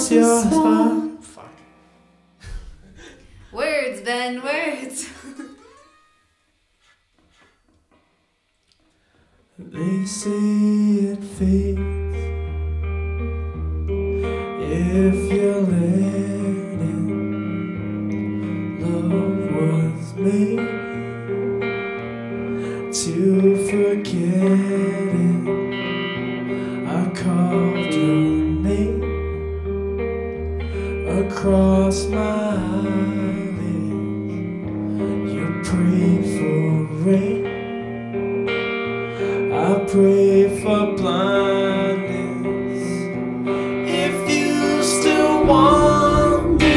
'cause you're fine. Words, Ben, words. They say it fades if you let it. Love was made to forget it. I called your name across my eyelids. You prayed for rain, I pray for blindness. If you still want me,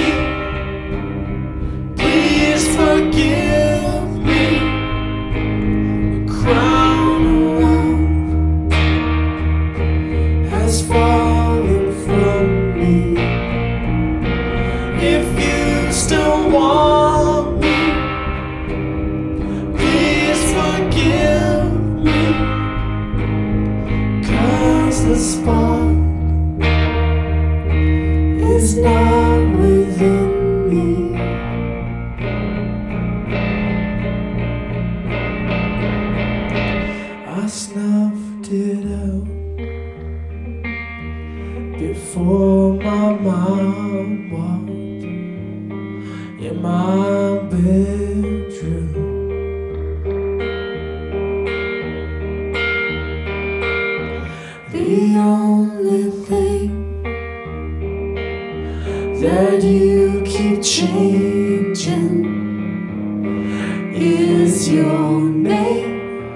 please forgive me. A crown of love has fallen from me. If you still want me, please forgive me. The spark is not within me. I snuffed it out before my mom walked in my bedroom. The only thing that you keep changing is your name.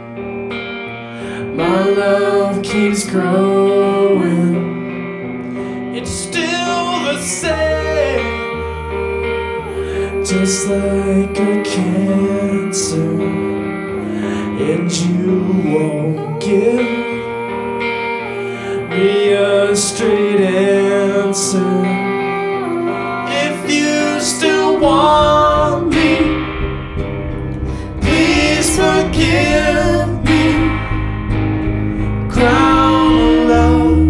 My love keeps growing, it's still the same. Just like a cancer, and you won't give me a straight answer. If you still want me, please forgive me. Crown of love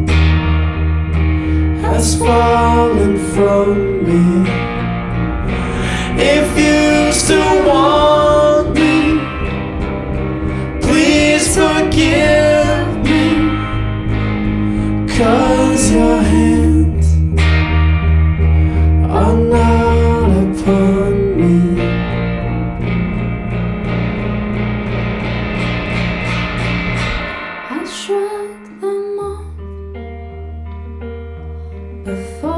has fallen from me. If you still want me, please forgive me. 'Cause your hands are not upon me. I shrugged them off before